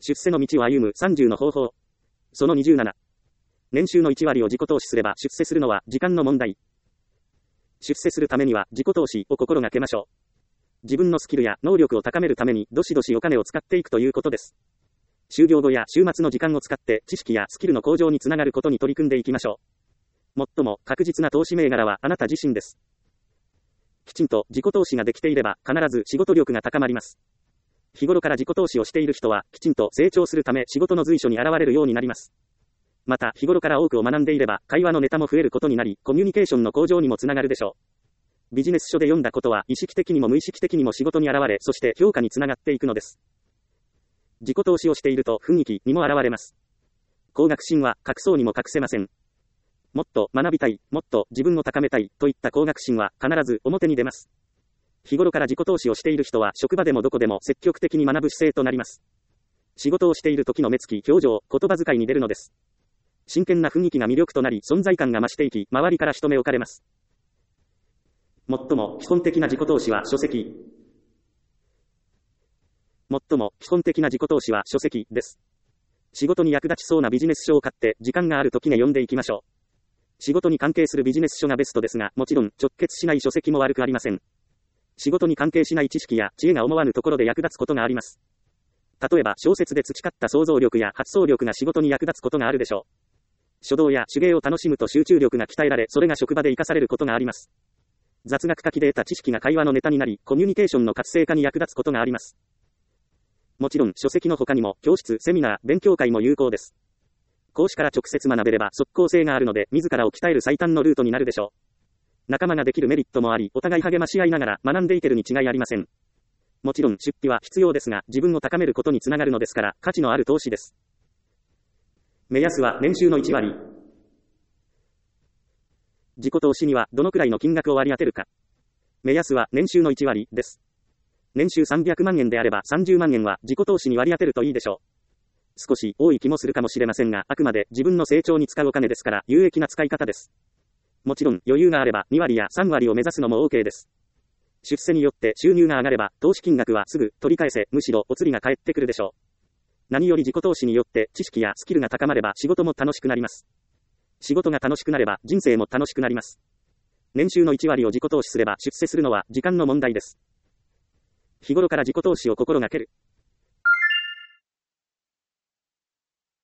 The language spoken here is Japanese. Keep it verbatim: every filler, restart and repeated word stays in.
出世の道を歩むさんじゅうの方法。そのにじゅうなな。年収のいち割を自己投資すれば出世するのは時間の問題。出世するためには自己投資を心がけましょう。自分のスキルや能力を高めるためにどしどしお金を使っていくということです。就業後や週末の時間を使って知識やスキルの向上につながることに取り組んでいきましょう。最も確実な投資銘柄はあなた自身です。きちんと自己投資ができていれば必ず仕事力が高まります。日頃から自己投資をしている人はきちんと成長するため仕事の随所に現れるようになります。また日頃から多くを学んでいれば会話のネタも増えることになりコミュニケーションの向上にもつながるでしょう。ビジネス書で読んだことは意識的にも無意識的にも仕事に現れそして評価につながっていくのです。自己投資をしていると雰囲気にも現れます。高学心は隠そうにも隠せません。もっと学びたい、もっと自分を高めたいといった高学心は必ず表に出ます。日頃から自己投資をしている人は職場でもどこでも積極的に学ぶ姿勢となります。仕事をしている時の目つき、表情、言葉遣いに出るのです。真剣な雰囲気が魅力となり存在感が増していき、周りから一目置かれます。最も基本的な自己投資は書籍。最も基本的な自己投資は書籍です。仕事に役立ちそうなビジネス書を買って時間がある時に読んでいきましょう。仕事に関係するビジネス書がベストですが、もちろん直結しない書籍も悪くありません。仕事に関係しない知識や知恵が思わぬところで役立つことがあります。例えば小説で培った想像力や発想力が仕事に役立つことがあるでしょう。書道や手芸を楽しむと集中力が鍛えられ、それが職場で活かされることがあります。雑学書きで得た知識が会話のネタになり、コミュニケーションの活性化に役立つことがあります。もちろん書籍の他にも教室、セミナー、勉強会も有効です。講師から直接学べれば即効性があるので、自らを鍛える最短のルートになるでしょう。仲間ができるメリットもあり、お互い励まし合いながら学んでいけるに違いありません。もちろん出費は必要ですが、自分を高めることにつながるのですから、価値のある投資です。目安は年収のいち割。自己投資にはどのくらいの金額を割り当てるか。目安は年収のいち割です。年収さんびゃくまんえんであればさんじゅうまんえんは自己投資に割り当てるといいでしょう。少し多い気もするかもしれませんが、あくまで自分の成長に使うお金ですから有益な使い方です。もちろん余裕があればに割やさん割を目指すのも OK です。出世によって収入が上がれば投資金額はすぐ取り返せ、むしろお釣りが返ってくるでしょう。何より自己投資によって知識やスキルが高まれば仕事も楽しくなります。仕事が楽しくなれば人生も楽しくなります。年収のいち割を自己投資すれば出世するのは時間の問題です。日頃から自己投資を心がける。